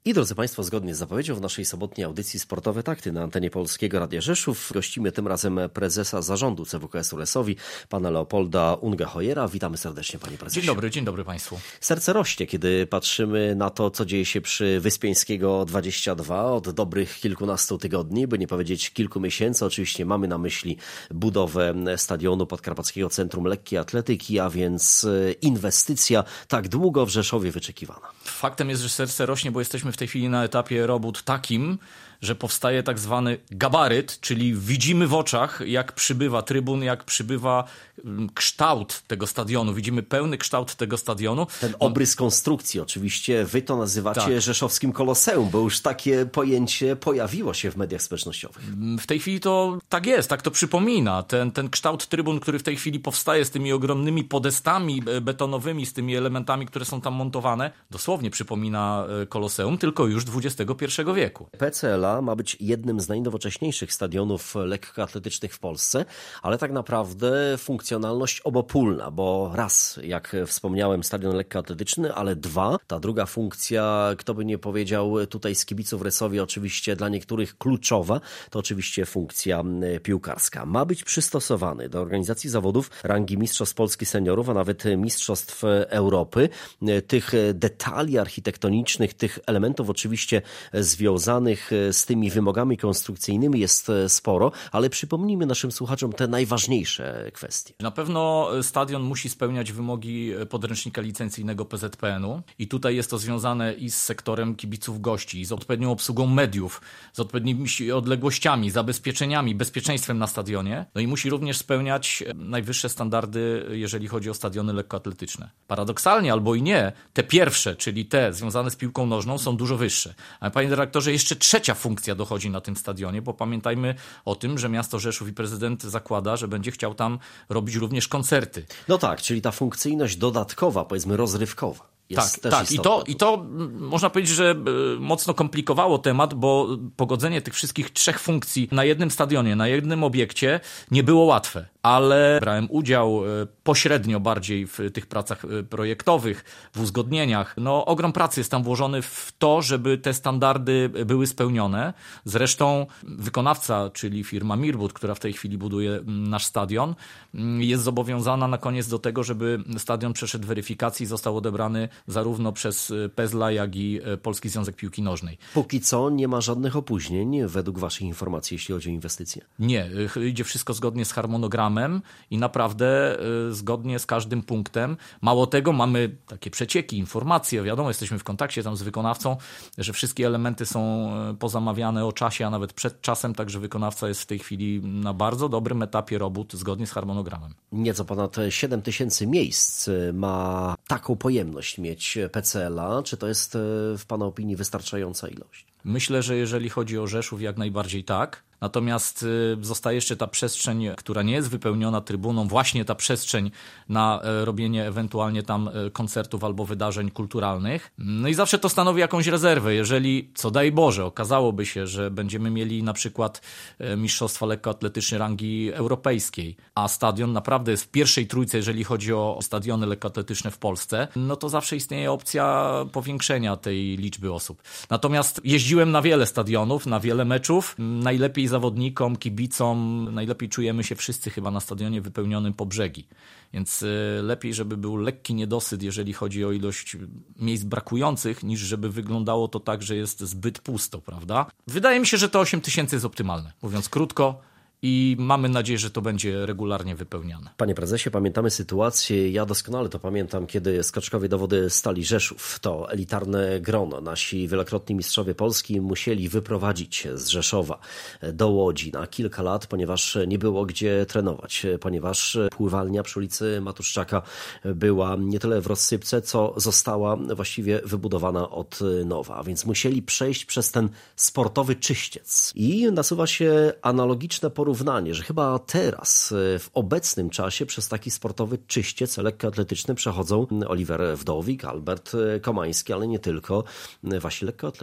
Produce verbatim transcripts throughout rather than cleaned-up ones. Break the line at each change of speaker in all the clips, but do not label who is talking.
I drodzy Państwo, zgodnie z zapowiedzią w naszej sobotniej audycji Sportowe Takty na antenie Polskiego Radia Rzeszów gościmy tym razem prezesa zarządu C W K S Ulesowi, pana Leopolda Ungeheuera. Witamy serdecznie, panie prezesie.
Dzień dobry, dzień dobry Państwu.
Serce rośnie, kiedy patrzymy na to, co dzieje się przy Wyspiańskiego dwadzieścia dwa od dobrych kilkunastu tygodni, by nie powiedzieć kilku miesięcy. Oczywiście mamy na myśli budowę stadionu Podkarpackiego Centrum Lekkiej Atletyki, a więc inwestycja tak długo w Rzeszowie wyczekiwana.
Faktem jest, że serce rośnie, bo jesteśmy w tej chwili na etapie robót takim, że powstaje tak zwany gabaryt, czyli widzimy w oczach, jak przybywa trybun, jak przybywa kształt tego stadionu. Widzimy pełny kształt tego stadionu.
Ten obrys konstrukcji oczywiście, wy to nazywacie tak. rzeszowskim koloseum, bo już takie pojęcie pojawiło się w mediach społecznościowych.
W tej chwili to tak jest, tak to przypomina. Ten, ten kształt trybun, który w tej chwili powstaje z tymi ogromnymi podestami betonowymi, z tymi elementami, które są tam montowane, dosłownie przypomina koloseum, tylko już dwudziestego pierwszego wieku.
P C L A ma być jednym z najnowocześniejszych stadionów lekkoatletycznych w Polsce, ale tak naprawdę funkcjonalność obopólna, bo raz, jak wspomniałem, stadion lekkoatletyczny, ale dwa, ta druga funkcja, kto by nie powiedział tutaj z kibiców Rysowi, oczywiście dla niektórych kluczowa, to oczywiście funkcja piłkarska. Ma być przystosowany do organizacji zawodów rangi Mistrzostw Polski Seniorów, a nawet Mistrzostw Europy. Tych detali architektonicznych, tych elementów oczywiście związanych z tymi wymogami konstrukcyjnymi jest sporo, ale przypomnijmy naszym słuchaczom te najważniejsze kwestie.
Na pewno stadion musi spełniać wymogi podręcznika licencyjnego P Z P N u i tutaj jest to związane i z sektorem kibiców gości, z odpowiednią obsługą mediów, z odpowiednimi odległościami, zabezpieczeniami, bezpieczeństwem na stadionie. No i musi również spełniać najwyższe standardy, jeżeli chodzi o stadiony lekkoatletyczne. Paradoksalnie albo i nie, te pierwsze, czyli te związane z piłką nożną, są dużo wyższe. Ale panie dyrektorze, jeszcze trzecia funkcja dochodzi na tym stadionie, bo pamiętajmy o tym, że miasto Rzeszów i prezydent zakłada, że będzie chciał tam robić również koncerty.
No tak, czyli ta funkcyjność dodatkowa, powiedzmy rozrywkowa. Jest
tak, tak. I to, i to można powiedzieć, że mocno komplikowało temat, bo pogodzenie tych wszystkich trzech funkcji na jednym stadionie, na jednym obiekcie nie było łatwe. Ale brałem udział pośrednio bardziej w tych pracach projektowych, w uzgodnieniach. No, ogrom pracy jest tam włożony w to, żeby te standardy były spełnione. Zresztą wykonawca, czyli firma Mirbut, która w tej chwili buduje nasz stadion, jest zobowiązana na koniec do tego, żeby stadion przeszedł weryfikację i został odebrany zarówno przez P Z L A, jak i Polski Związek Piłki Nożnej.
Póki co nie ma żadnych opóźnień według waszych informacji, jeśli chodzi o inwestycje?
Nie, idzie wszystko zgodnie z harmonogramem i naprawdę y, zgodnie z każdym punktem. Mało tego, mamy takie przecieki, informacje, wiadomo, jesteśmy w kontakcie tam z wykonawcą, że wszystkie elementy są pozamawiane o czasie, a nawet przed czasem, także wykonawca jest w tej chwili na bardzo dobrym etapie robót zgodnie z harmonogramem.
Nieco ponad siedem tysięcy miejsc ma taką pojemność mieć P C L A. Czy to jest w pana opinii wystarczająca ilość?
Myślę, że jeżeli chodzi o Rzeszów, jak najbardziej tak. Natomiast zostaje jeszcze ta przestrzeń, która nie jest wypełniona trybuną, właśnie ta przestrzeń na robienie ewentualnie tam koncertów albo wydarzeń kulturalnych. No i zawsze to stanowi jakąś rezerwę. Jeżeli, co daj Boże, okazałoby się, że będziemy mieli na przykład mistrzostwa lekkoatletyczne rangi europejskiej, a stadion naprawdę jest w pierwszej trójce, jeżeli chodzi o stadiony lekkoatletyczne w Polsce, no to zawsze istnieje opcja powiększenia tej liczby osób. Natomiast jeździłem na wiele stadionów, na wiele meczów. Najlepiej zawodnikom, kibicom, najlepiej czujemy się wszyscy chyba na stadionie wypełnionym po brzegi. Więc lepiej, żeby był lekki niedosyt, jeżeli chodzi o ilość miejsc brakujących, niż żeby wyglądało to tak, że jest zbyt pusto, prawda? Wydaje mi się, że to osiem tysięcy jest optymalne, mówiąc krótko. I mamy nadzieję, że to będzie regularnie wypełniane.
Panie prezesie, pamiętamy sytuację, ja doskonale to pamiętam, kiedy skoczkowie do wody Stali Rzeszów, to elitarne grono, nasi wielokrotni mistrzowie Polski musieli wyprowadzić z Rzeszowa do Łodzi na kilka lat, ponieważ nie było gdzie trenować, ponieważ pływalnia przy ulicy Matuszczaka była nie tyle w rozsypce, co została właściwie wybudowana od nowa, a więc musieli przejść przez ten sportowy czyściec. I nasuwa się analogiczne porównanie, że chyba teraz, w obecnym czasie, przez taki sportowy czyściec lekkoatletyczny przechodzą Oliver Wdowik, Albert Komański, ale nie tylko, wasi lekkoatleci.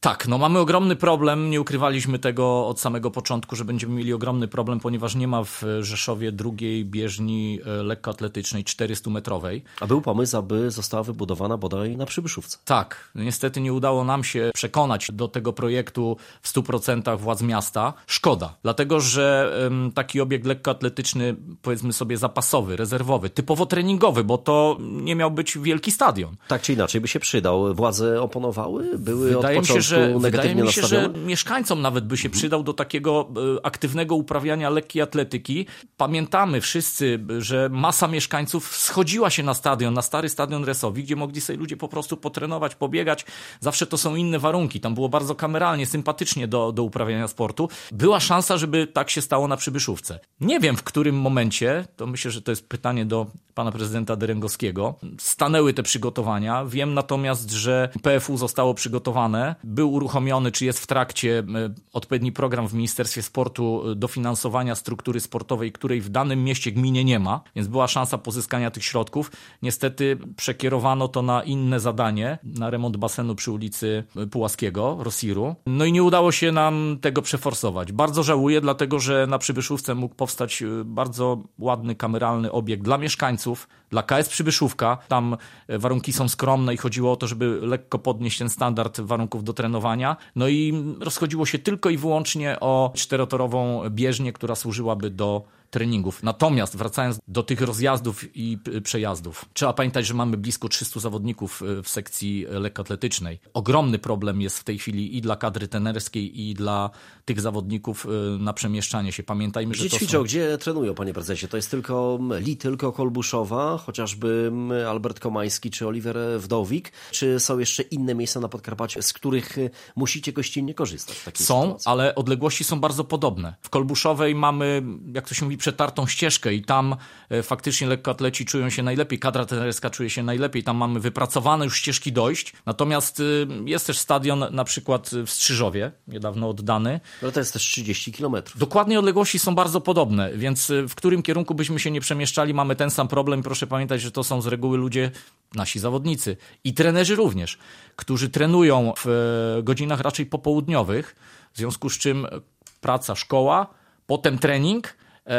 Tak, no mamy ogromny problem, nie ukrywaliśmy tego od samego początku, że będziemy mieli ogromny problem, ponieważ nie ma w Rzeszowie drugiej bieżni lekkoatletycznej czterystumetrowej.
A był pomysł, aby została wybudowana bodaj na Przybyszówce.
Tak, niestety nie udało nam się przekonać do tego projektu w stu procentach władz miasta. Szkoda, dlatego że um, taki obiekt lekkoatletyczny, powiedzmy sobie zapasowy, rezerwowy, typowo treningowy, bo to nie miał być wielki stadion.
Tak czy inaczej by się przydał. Władze oponowały? Były
Wydaje
od początku
mi się, że, wydaje mi się, że
nastawione?
mieszkańcom nawet by się przydał do takiego e, aktywnego uprawiania lekkiej atletyki. Pamiętamy wszyscy, że masa mieszkańców schodziła się na stadion, na stary stadion Resowi, gdzie mogli sobie ludzie po prostu potrenować, pobiegać. Zawsze to są inne warunki. Tam było bardzo kameralnie, sympatycznie do, do uprawiania sportu. Była szansa, żeby tak się stało na Przybyszówce. Nie wiem, w którym momencie, to myślę, że to jest pytanie do pana prezydenta Derengowskiego, stanęły te przygotowania. Wiem natomiast, że P F U zostało przygotowane, był uruchomiony, czy jest w trakcie odpowiedni program w Ministerstwie Sportu dofinansowania struktury sportowej, której w danym mieście, gminie nie ma, więc była szansa pozyskania tych środków. Niestety przekierowano to na inne zadanie, na remont basenu przy ulicy Pułaskiego, Rosiru. No i nie udało się nam tego przeforsować. Bardzo żałuję, dlatego że na Przybyszówce mógł powstać bardzo ładny, kameralny obiekt dla mieszkańców, dla K S Przybyszówka. Tam warunki są skromne i chodziło o to, żeby lekko podnieść ten standard warunków do trenowania. No i rozchodziło się tylko i wyłącznie o czterotorową bieżnię, która służyłaby do treningów. Natomiast wracając do tych rozjazdów i przejazdów, trzeba pamiętać, że mamy blisko trzystu zawodników w sekcji lekkoatletycznej. Ogromny problem jest w tej chwili i dla kadry trenerskiej, i dla tych zawodników na przemieszczanie się. Pamiętajmy,
gdzie
że to
ćwiczą,
są...
gdzie trenują, panie prezesie? To jest tylko Li, tylko Kolbuszowa, chociażby Albert Komański czy Oliver Wdowik, czy są jeszcze inne miejsca na Podkarpaciu, z których musicie gościnnie korzystać w takiej
Są,
sytuacji?
ale odległości są bardzo podobne. W Kolbuszowej mamy, jak to się mówi, przetartą ścieżkę i tam e, faktycznie lekkoatleci czują się najlepiej, kadra trenerska czuje się najlepiej, tam mamy wypracowane już ścieżki dojść, natomiast y, jest też stadion na przykład w Strzyżowie, niedawno oddany.
Ale to jest też trzydzieści kilometrów.
Dokładnie odległości są bardzo podobne, więc y, w którym kierunku byśmy się nie przemieszczali, mamy ten sam problem. Proszę pamiętać, że to są z reguły ludzie, nasi zawodnicy i trenerzy również, którzy trenują w e, godzinach raczej popołudniowych, w związku z czym praca, szkoła, potem trening,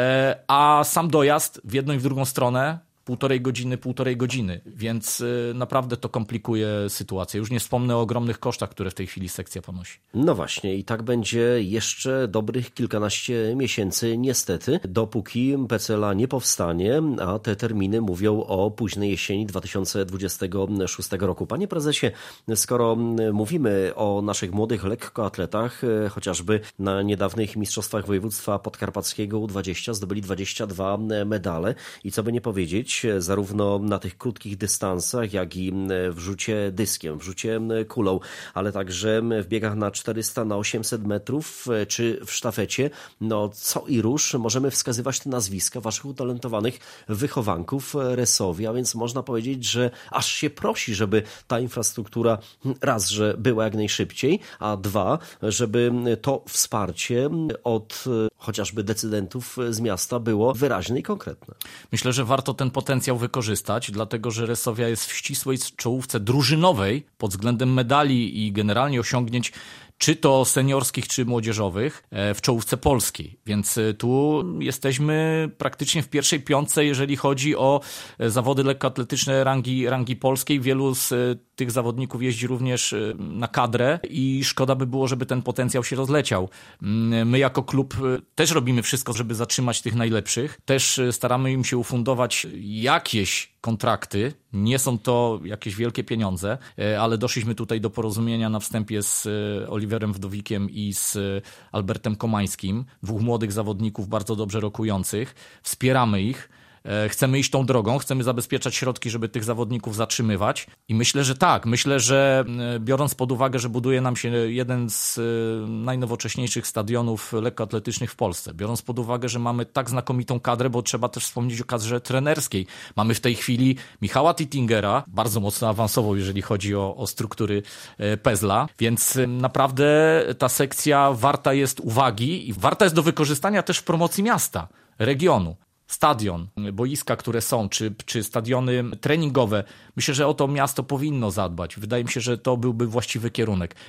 a sam dojazd w jedną i w drugą stronę półtorej godziny, półtorej godziny, więc naprawdę to komplikuje sytuację. Już nie wspomnę o ogromnych kosztach, które w tej chwili sekcja ponosi.
No właśnie i tak będzie jeszcze dobrych kilkanaście miesięcy niestety, dopóki P C L A nie powstanie, a te terminy mówią o późnej jesieni dwa tysiące dwudziestego szóstego roku. Panie prezesie, skoro mówimy o naszych młodych lekkoatletach, chociażby na niedawnych mistrzostwach województwa podkarpackiego U dwadzieścia zdobyli dwadzieścia dwa medale i co by nie powiedzieć, zarówno na tych krótkich dystansach, jak i w rzucie dyskiem, w rzucie kulą, ale także w biegach na czterysta, na osiemset metrów, czy w sztafecie. No co i róż możemy wskazywać te nazwiska waszych utalentowanych wychowanków Resowi, a więc można powiedzieć, że aż się prosi, żeby ta infrastruktura raz, że była jak najszybciej, a dwa, żeby to wsparcie od chociażby decydentów z miasta było wyraźne i konkretne.
Myślę, że warto ten potencjał wykorzystać, dlatego że Resowia jest w ścisłej czołówce drużynowej pod względem medali i generalnie osiągnięć czy to seniorskich, czy młodzieżowych w czołówce polskiej. Więc tu jesteśmy praktycznie w pierwszej piątce, jeżeli chodzi o zawody lekkoatletyczne rangi, rangi polskiej. Wielu z tych zawodników jeździ również na kadrę i szkoda by było, żeby ten potencjał się rozleciał. My jako klub też robimy wszystko, żeby zatrzymać tych najlepszych. Też staramy im się ufundować jakieś kontrakty. Nie są to jakieś wielkie pieniądze, ale doszliśmy tutaj do porozumienia na wstępie z Oliverem Wdowikiem i z Albertem Komańskim, dwóch młodych zawodników bardzo dobrze rokujących. Wspieramy ich. Chcemy iść tą drogą, chcemy zabezpieczać środki, żeby tych zawodników zatrzymywać i myślę, że tak, myślę, że biorąc pod uwagę, że buduje nam się jeden z najnowocześniejszych stadionów lekkoatletycznych w Polsce, biorąc pod uwagę, że mamy tak znakomitą kadrę, bo trzeba też wspomnieć o kadrze trenerskiej. Mamy w tej chwili Michała Tittingera, bardzo mocno awansował, jeżeli chodzi o, o struktury Pezla, więc naprawdę ta sekcja warta jest uwagi i warta jest do wykorzystania też w promocji miasta, regionu. Stadion, boiska, które są, czy, czy stadiony treningowe. Myślę, że o to miasto powinno zadbać. Wydaje mi się, że to byłby właściwy kierunek, bo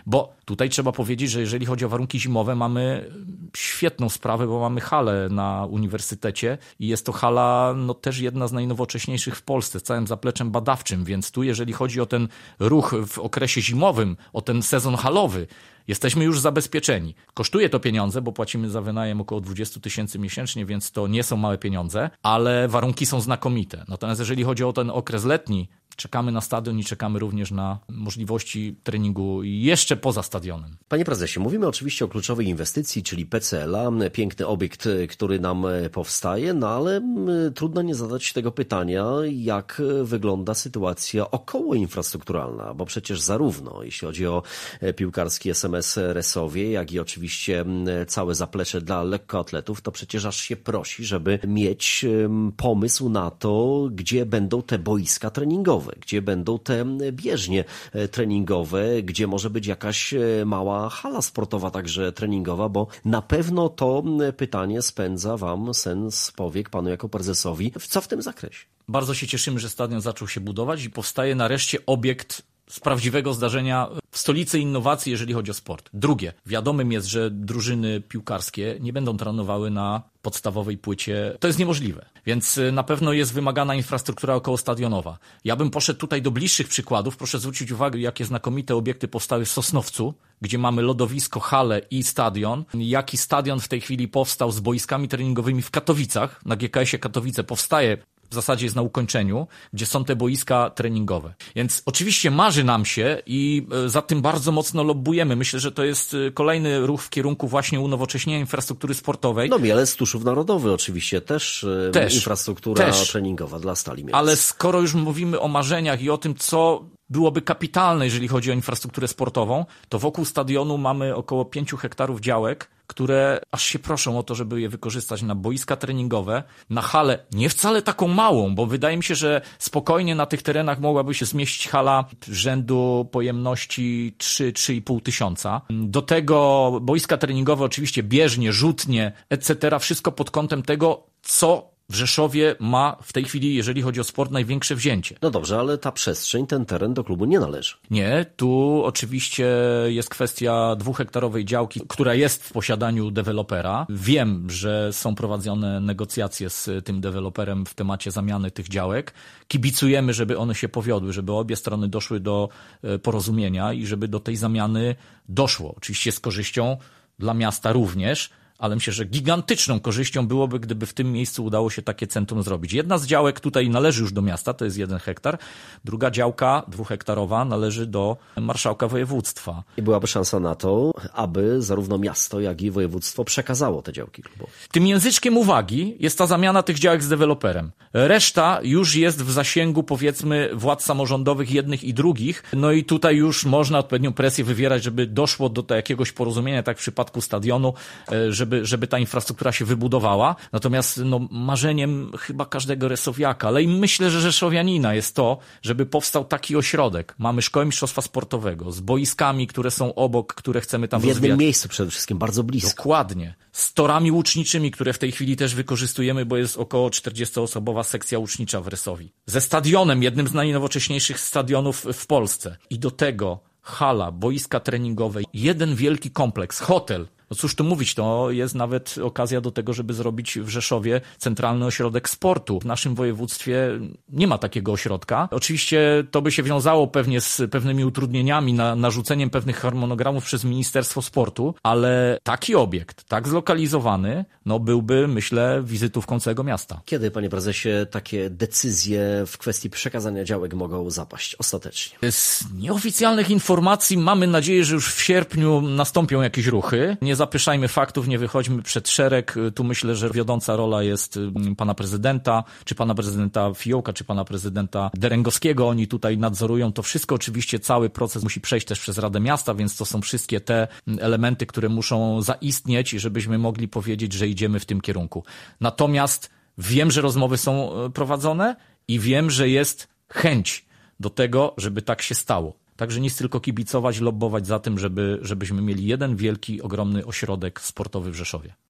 Tutaj trzeba powiedzieć, że jeżeli chodzi o warunki zimowe, mamy świetną sprawę, bo mamy halę na uniwersytecie i jest to hala no, też jedna z najnowocześniejszych w Polsce, z całym zapleczem badawczym, więc tu jeżeli chodzi o ten ruch w okresie zimowym, o ten sezon halowy, jesteśmy już zabezpieczeni. Kosztuje to pieniądze, bo płacimy za wynajem około dwadzieścia tysięcy miesięcznie, więc to nie są małe pieniądze, ale warunki są znakomite. Natomiast jeżeli chodzi o ten okres letni, czekamy na stadion i czekamy również na możliwości treningu jeszcze poza stadionem.
Panie prezesie, mówimy oczywiście o kluczowej inwestycji, czyli P C L a, piękny obiekt, który nam powstaje, no ale trudno nie zadać tego pytania, jak wygląda sytuacja okołoinfrastrukturalna, bo przecież zarówno jeśli chodzi o piłkarski S M S Resowie, jak i oczywiście całe zaplecze dla lekkoatletów, to przecież aż się prosi, żeby mieć pomysł na to, gdzie będą te boiska treningowe, gdzie będą te bieżnie treningowe, gdzie może być jakaś mała hala sportowa, także treningowa, bo na pewno to pytanie spędza wam sen z powiek, panu jako prezesowi. Co w tym zakresie?
Bardzo się cieszymy, że stadion zaczął się budować i powstaje nareszcie obiekt z prawdziwego zdarzenia w stolicy innowacji, jeżeli chodzi o sport. Drugie, wiadomym jest, że drużyny piłkarskie nie będą trenowały na podstawowej płycie. To jest niemożliwe. Więc na pewno jest wymagana infrastruktura okołostadionowa. Ja bym poszedł tutaj do bliższych przykładów. Proszę zwrócić uwagę, jakie znakomite obiekty powstały w Sosnowcu, gdzie mamy lodowisko, halę i stadion. Jaki stadion w tej chwili powstał z boiskami treningowymi w Katowicach. Na G K S-ie Katowice powstaje, w zasadzie jest na ukończeniu, gdzie są te boiska treningowe. Więc oczywiście marzy nam się i za tym bardzo mocno lobbujemy. Myślę, że to jest kolejny ruch w kierunku właśnie unowocześnienia infrastruktury sportowej.
No Mielec, Tuszów Narodowy oczywiście też, też infrastruktura też. treningowa dla Stali Mielec.
Ale skoro już mówimy o marzeniach i o tym, co byłoby kapitalne, jeżeli chodzi o infrastrukturę sportową, to wokół stadionu mamy około pięciu hektarów działek, które aż się proszą o to, żeby je wykorzystać na boiska treningowe, na halę nie wcale taką małą, bo wydaje mi się, że spokojnie na tych terenach mogłaby się zmieścić hala rzędu pojemności trzy do trzech i pół tysiąca. Do tego boiska treningowe oczywiście bieżnie, rzutnie, et cetera. Wszystko pod kątem tego, co w Rzeszowie ma w tej chwili, jeżeli chodzi o sport, największe wzięcie.
No dobrze, ale ta przestrzeń, ten teren do klubu nie należy.
Nie, tu oczywiście jest kwestia dwuhektarowej działki, która jest w posiadaniu dewelopera. Wiem, że są prowadzone negocjacje z tym deweloperem w temacie zamiany tych działek. Kibicujemy, żeby one się powiodły, żeby obie strony doszły do porozumienia i żeby do tej zamiany doszło. Oczywiście z korzyścią dla miasta również, ale myślę, że gigantyczną korzyścią byłoby, gdyby w tym miejscu udało się takie centrum zrobić. Jedna z działek tutaj należy już do miasta, to jest jeden hektar. Druga działka, dwuhektarowa, należy do marszałka województwa.
I byłaby szansa na to, aby zarówno miasto, jak i województwo przekazało te działki klubowe.
Tym języczkiem uwagi jest ta zamiana tych działek z deweloperem. Reszta już jest w zasięgu, powiedzmy, władz samorządowych jednych i drugich. No i tutaj już można odpowiednią presję wywierać, żeby doszło do jakiegoś porozumienia, tak w przypadku stadionu, żeby Żeby, żeby ta infrastruktura się wybudowała. Natomiast no, marzeniem chyba każdego resowiaka, ale i myślę, że rzeszowianina jest to, żeby powstał taki ośrodek. Mamy szkołę mistrzostwa sportowego z boiskami, które są obok, które chcemy tam
rozwijać. W jednym
rozwijać.
miejscu przede wszystkim, bardzo blisko.
Dokładnie. Z torami łuczniczymi, które w tej chwili też wykorzystujemy, bo jest około czterdziestoosobowa sekcja łucznicza w Resowi. Ze stadionem, jednym z najnowocześniejszych stadionów w Polsce. I do tego hala, boiska treningowe, jeden wielki kompleks, hotel. No cóż tu mówić, to jest nawet okazja do tego, żeby zrobić w Rzeszowie centralny ośrodek sportu. W naszym województwie nie ma takiego ośrodka. Oczywiście to by się wiązało pewnie z pewnymi utrudnieniami, na, narzuceniem pewnych harmonogramów przez Ministerstwo Sportu, ale taki obiekt, tak zlokalizowany, no byłby, myślę, wizytówką całego miasta.
Kiedy, panie prezesie, takie decyzje w kwestii przekazania działek mogą zapaść ostatecznie?
Z nieoficjalnych informacji mamy nadzieję, że już w sierpniu nastąpią jakieś ruchy. Nie zapyszajmy faktów, nie wychodźmy przed szereg. Tu myślę, że wiodąca rola jest pana prezydenta, czy pana prezydenta Fiołka, czy pana prezydenta Derengowskiego. Oni tutaj nadzorują to wszystko. Oczywiście cały proces musi przejść też przez Radę Miasta, więc to są wszystkie te elementy, które muszą zaistnieć, żebyśmy mogli powiedzieć, że idziemy w tym kierunku. Natomiast wiem, że rozmowy są prowadzone i wiem, że jest chęć do tego, żeby tak się stało. Także nic tylko kibicować, lobbować za tym, żeby, żebyśmy mieli jeden wielki, ogromny ośrodek sportowy w Rzeszowie.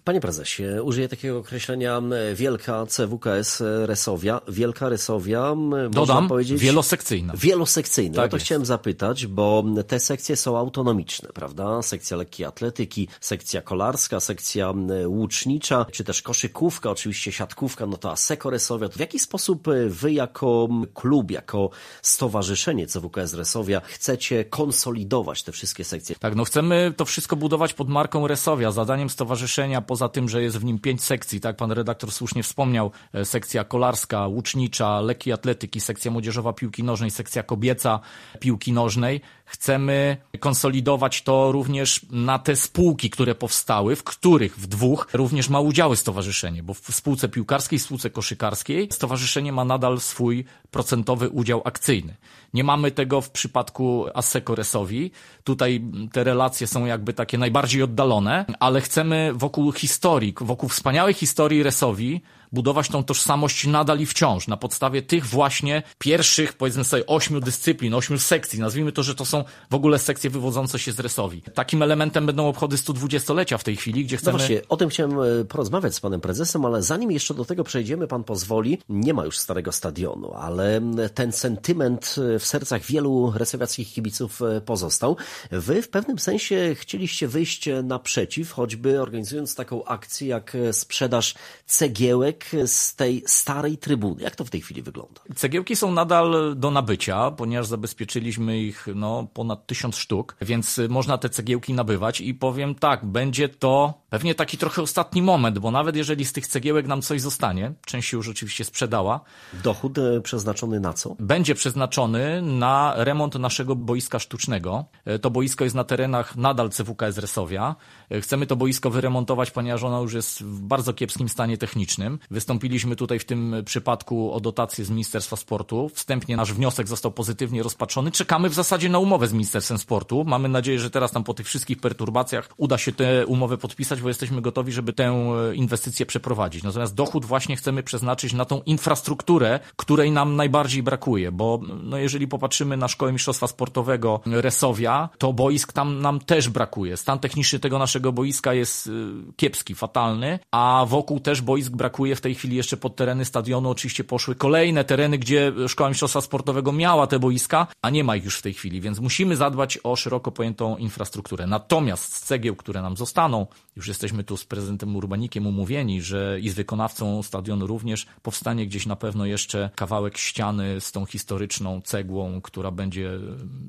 Panie prezesie, użyję takiego określenia wielka C W K S Resowia. Wielka Resowia,
Dodam,
można powiedzieć...
wielosekcyjna.
Wielosekcyjna.
Tak
no to
jest.
chciałem zapytać, bo te sekcje są autonomiczne, prawda? Sekcja lekkiej atletyki, sekcja kolarska, sekcja łucznicza, czy też koszykówka, oczywiście siatkówka, no to Asseco Resowia. W jaki sposób wy jako klub, jako stowarzyszenie C W K S Resowia chcecie konsolidować te wszystkie sekcje?
Tak, no chcemy to wszystko budować pod marką Resowia. Zadaniem stowarzyszenia, poza tym, że jest w nim pięć sekcji, tak pan redaktor słusznie wspomniał, sekcja kolarska, łucznicza, lekkiej atletyki, sekcja młodzieżowa piłki nożnej, sekcja kobieca piłki nożnej. Chcemy konsolidować to również na te spółki, które powstały, w których w dwóch również ma udziały stowarzyszenie, bo w spółce piłkarskiej, w spółce koszykarskiej stowarzyszenie ma nadal swój procentowy udział akcyjny. Nie mamy tego w przypadku Asseco Resowii. Tutaj te relacje są jakby takie najbardziej oddalone, ale chcemy wokół historii, wokół wspaniałej historii Resowii budować tą tożsamość nadal i wciąż na podstawie tych właśnie pierwszych, powiedzmy sobie, ośmiu dyscyplin, ośmiu sekcji. Nazwijmy to, że to są w ogóle sekcje wywodzące się z Resowii. Takim elementem będą obchody stu dwudziestolecia w tej chwili, gdzie chcemy...
No właśnie, o tym chciałem porozmawiać z panem prezesem, ale zanim jeszcze do tego przejdziemy, pan pozwoli, nie ma już starego stadionu, ale ten sentyment w sercach wielu resowiackich kibiców pozostał. Wy w pewnym sensie chcieliście wyjść naprzeciw, choćby organizując taką akcję jak sprzedaż cegiełek z tej starej trybuny. Jak to w tej chwili wygląda?
Cegiełki są nadal do nabycia, ponieważ zabezpieczyliśmy ich no, ponad tysiąc sztuk, więc można te cegiełki nabywać i powiem tak, będzie to pewnie taki trochę ostatni moment, bo nawet jeżeli z tych cegiełek nam coś zostanie, część się już oczywiście sprzedała.
Dochód przeznaczony na co?
Będzie przeznaczony na remont naszego boiska sztucznego. To boisko jest na terenach nadal C W K S Resowia. Chcemy to boisko wyremontować, ponieważ ono już jest w bardzo kiepskim stanie technicznym. Wystąpiliśmy tutaj w tym przypadku o dotację z Ministerstwa Sportu. Wstępnie nasz wniosek został pozytywnie rozpatrzony. Czekamy w zasadzie na umowę z Ministerstwem Sportu. Mamy nadzieję, że teraz tam po tych wszystkich perturbacjach uda się tę umowę podpisać, bo jesteśmy gotowi, żeby tę inwestycję przeprowadzić. Natomiast dochód właśnie chcemy przeznaczyć na tą infrastrukturę, której nam najbardziej brakuje, bo no jeżeli popatrzymy na Szkołę Mistrzostwa Sportowego Resowia, to boisk tam nam też brakuje. Stan techniczny tego naszego boiska jest kiepski, fatalny, a wokół też boisk brakuje. W tej chwili jeszcze pod tereny stadionu oczywiście poszły kolejne tereny, gdzie Szkoła Mistrzostwa Sportowego miała te boiska, a nie ma ich już w tej chwili, więc musimy zadbać o szeroko pojętą infrastrukturę. Natomiast z cegieł, które nam zostaną, już jesteśmy tu z prezydentem Urbanikiem umówieni, że i z wykonawcą stadionu również powstanie gdzieś na pewno jeszcze kawałek ściany z tą historyczną cegłą, która będzie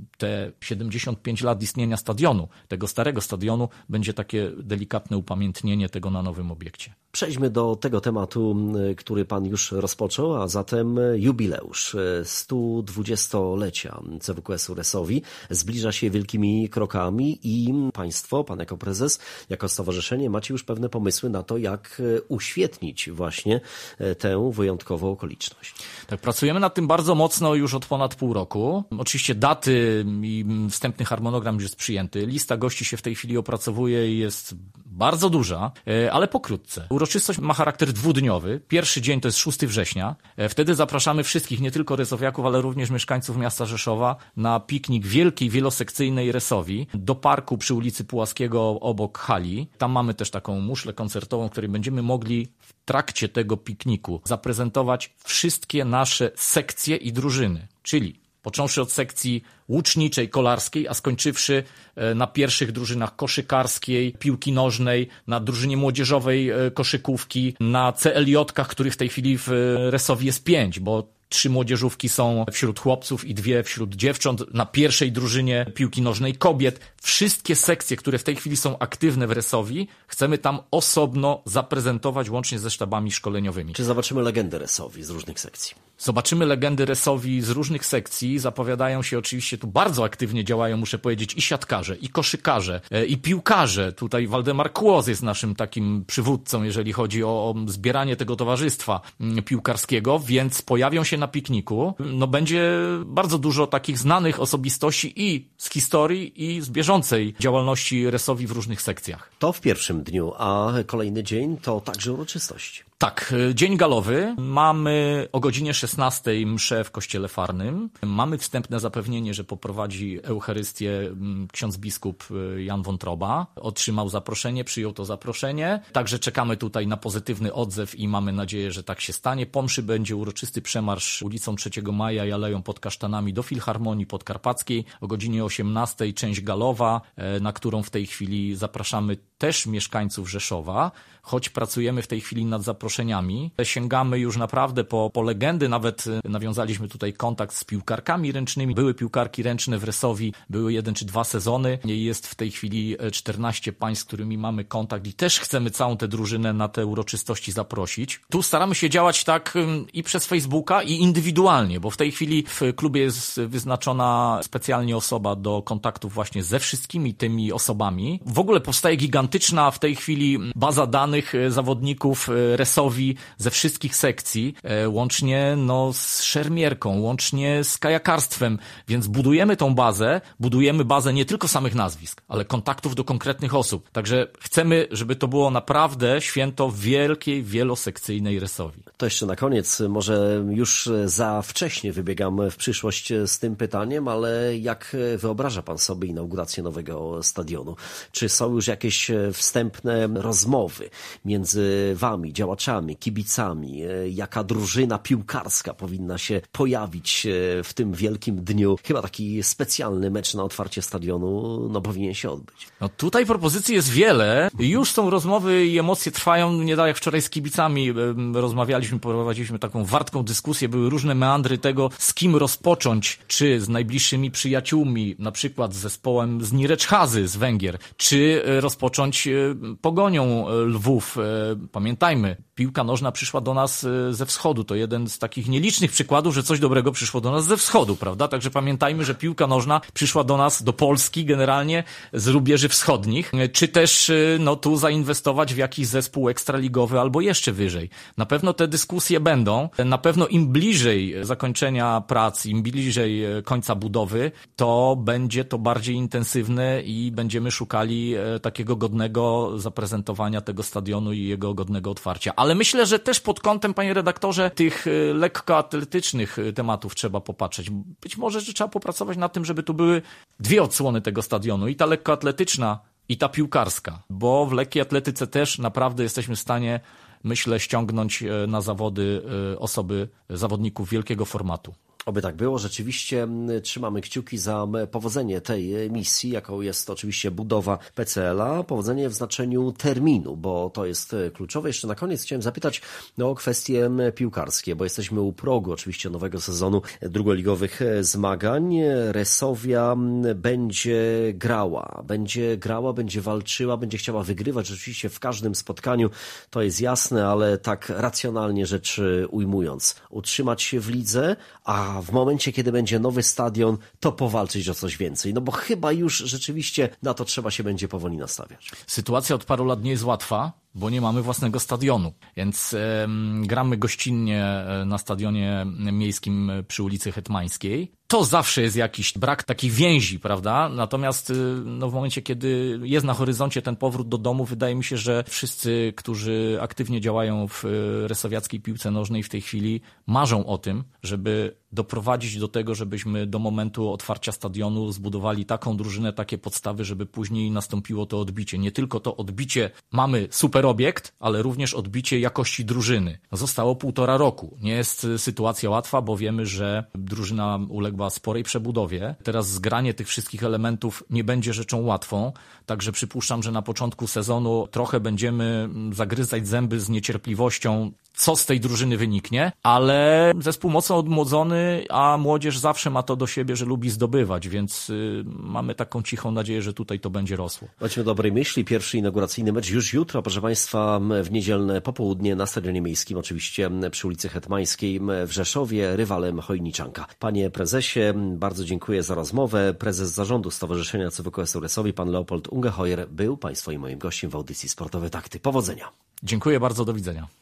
te siedemdziesiąt pięć lat istnienia stadionu, tego starego stadionu, będzie takie delikatne upamiętnienie tego na nowym obiekcie.
Przejdźmy do tego tematu, który pan już rozpoczął, a zatem jubileusz stu dwudziestolecia C W K S-u Resowii zbliża się wielkimi krokami i państwo, pan jako prezes, jako stowarzyszenie macie już pewne pomysły na to, jak uświetnić właśnie tę wyjątkową okoliczność.
Tak, pracujemy nad tym bardzo mocno już od ponad pół roku. Oczywiście daty i wstępny harmonogram już jest przyjęty. Lista gości się w tej chwili opracowuje i jest bardzo duża, ale pokrótce. Uroczystość ma charakter dwudniowy. Pierwszy dzień to jest szóstego września. Wtedy zapraszamy wszystkich, nie tylko resowiaków, ale również mieszkańców miasta Rzeszowa na piknik wielkiej, wielosekcyjnej Resowii do parku przy ulicy Pułaskiego obok hali. Tam mamy też taką muszlę koncertową, w której będziemy mogli w trakcie tego pikniku zaprezentować wszystkie nasze sekcje i drużyny, czyli począwszy od sekcji łuczniczej, kolarskiej, a skończywszy na pierwszych drużynach koszykarskiej, piłki nożnej, na drużynie młodzieżowej koszykówki, na C L J-kach, których w tej chwili w Resowi jest pięć, bo trzy młodzieżówki są wśród chłopców i dwie wśród dziewcząt. Na pierwszej drużynie piłki nożnej kobiet. Wszystkie sekcje, które w tej chwili są aktywne w Resowii, chcemy tam osobno zaprezentować łącznie ze sztabami szkoleniowymi.
Czy zobaczymy legendę Resowii z różnych sekcji?
Zobaczymy legendy Resowii z różnych sekcji. Zapowiadają się oczywiście, tu bardzo aktywnie działają, muszę powiedzieć, i siatkarze, i koszykarze, i piłkarze. Tutaj Waldemar Kłos jest naszym takim przywódcą, jeżeli chodzi o zbieranie tego towarzystwa piłkarskiego, więc pojawią się na pikniku. No będzie bardzo dużo takich znanych osobistości i z historii, i z bieżącej działalności Resowii w różnych sekcjach.
To w pierwszym dniu, a kolejny dzień to także uroczystość.
Tak, dzień galowy. Mamy o godzinie szesnastej mszę w kościele farnym. Mamy wstępne zapewnienie, że poprowadzi Eucharystię ksiądz biskup Jan Wątroba. Otrzymał zaproszenie, przyjął to zaproszenie. Także czekamy tutaj na pozytywny odzew i mamy nadzieję, że tak się stanie. Po mszy będzie uroczysty przemarsz ulicą trzeciego Maja i Aleją pod Kasztanami do Filharmonii Podkarpackiej. O godzinie osiemnastej część galowa, na którą w tej chwili zapraszamy też mieszkańców Rzeszowa, choć pracujemy w tej chwili nad zaproszeniami. Sięgamy już naprawdę po, po legendy, nawet nawiązaliśmy tutaj kontakt z piłkarkami ręcznymi. Były piłkarki ręczne w Resowi, były jeden czy dwa sezony. Jest w tej chwili czternaście państw, z którymi mamy kontakt i też chcemy całą tę drużynę na te uroczystości zaprosić. Tu staramy się działać tak i przez Facebooka, i indywidualnie, bo w tej chwili w klubie jest wyznaczona specjalnie osoba do kontaktów właśnie ze wszystkimi tymi osobami. W ogóle powstaje gigantyczna w tej chwili baza danych zawodników Resowi ze wszystkich sekcji, łącznie no, z szermierką, łącznie z kajakarstwem, więc budujemy tą bazę, budujemy bazę nie tylko samych nazwisk, ale kontaktów do konkretnych osób. Także chcemy, żeby to było naprawdę święto wielkiej, wielosekcyjnej Resowi.
To jeszcze na koniec, może już za wcześnie wybiegam w przyszłość z tym pytaniem, ale jak wyobraża pan sobie inaugurację nowego stadionu? Czy są już jakieś wstępne rozmowy między wami, działaczami, kibicami? Jaka drużyna piłkarska powinna się pojawić w tym wielkim dniu? Chyba taki specjalny mecz na otwarcie stadionu no, powinien się odbyć.
No tutaj propozycji jest wiele. Już są rozmowy i emocje trwają. Nie tak jak wczoraj z kibicami rozmawialiśmy, prowadziliśmy taką wartką dyskusję. Były różne meandry tego, z kim rozpocząć. Czy z najbliższymi przyjaciółmi, na przykład z zespołem z Nyíregyházy z Węgier. Czy rozpocząć Pogonią Lwów. Pamiętajmy, piłka nożna przyszła do nas ze wschodu. To jeden z takich nielicznych przykładów, że coś dobrego przyszło do nas ze wschodu, prawda? Także pamiętajmy, że piłka nożna przyszła do nas, do Polski generalnie z rubieży wschodnich. Czy też no tu zainwestować w jakiś zespół ekstraligowy albo jeszcze wyżej. Na pewno te dyskusje będą. Na pewno im bliżej zakończenia prac, im bliżej końca budowy, to będzie to bardziej intensywne i będziemy szukali takiego godnego zaprezentowania tego stadionu i jego godnego otwarcia. Ale myślę, że też pod kątem, panie redaktorze, tych lekkoatletycznych tematów trzeba popatrzeć. Być może, że trzeba popracować nad tym, żeby tu były dwie odsłony tego stadionu. I ta lekkoatletyczna, i ta piłkarska. Bo w lekkiej atletyce też naprawdę jesteśmy w stanie, myślę, ściągnąć na zawody osoby, zawodników wielkiego formatu.
Oby tak było. Rzeczywiście trzymamy kciuki za powodzenie tej misji, jaką jest oczywiście budowa P C L a. Powodzenie w znaczeniu terminu, bo to jest kluczowe. Jeszcze na koniec chciałem zapytać no, o kwestie piłkarskie, bo jesteśmy u progu oczywiście nowego sezonu drugoligowych zmagań. Resowia będzie grała, będzie grała, będzie walczyła, będzie chciała wygrywać rzeczywiście w każdym spotkaniu. To jest jasne, ale tak racjonalnie rzecz ujmując. Utrzymać się w lidze, a w momencie, kiedy będzie nowy stadion, to powalczyć o coś więcej. No bo chyba już rzeczywiście na to trzeba się będzie powoli nastawiać.
Sytuacja od paru lat nie jest łatwa, bo nie mamy własnego stadionu, więc e, gramy gościnnie na stadionie miejskim przy ulicy Hetmańskiej. To zawsze jest jakiś brak takiej więzi, prawda? Natomiast no, w momencie, kiedy jest na horyzoncie ten powrót do domu, wydaje mi się, że wszyscy, którzy aktywnie działają w resowiackiej piłce nożnej w tej chwili, marzą o tym, żeby doprowadzić do tego, żebyśmy do momentu otwarcia stadionu zbudowali taką drużynę, takie podstawy, żeby później nastąpiło to odbicie. Nie tylko to odbicie, mamy super obiekt, ale również odbicie jakości drużyny. Zostało półtora roku. Nie jest sytuacja łatwa, bo wiemy, że drużyna uległa sporej przebudowie. Teraz zgranie tych wszystkich elementów nie będzie rzeczą łatwą, także przypuszczam, że na początku sezonu trochę będziemy zagryzać zęby z niecierpliwością, co z tej drużyny wyniknie, ale zespół mocno odmłodzony, a młodzież zawsze ma to do siebie, że lubi zdobywać, więc y, mamy taką cichą nadzieję, że tutaj to będzie rosło.
Bądźmy dobrej myśli. Pierwszy inauguracyjny mecz już jutro, proszę Państwa, w niedzielne popołudnie na Stadionie Miejskim, oczywiście przy ulicy Hetmańskiej w Rzeszowie, rywalem Chojniczanka. Panie prezesie, bardzo dziękuję za rozmowę. Prezes zarządu Stowarzyszenia C W K S Resowi, pan Leopold Ungehoyer, był Państwa i moim gościem w audycji Sportowe Takty. Powodzenia.
Dziękuję bardzo, do widzenia.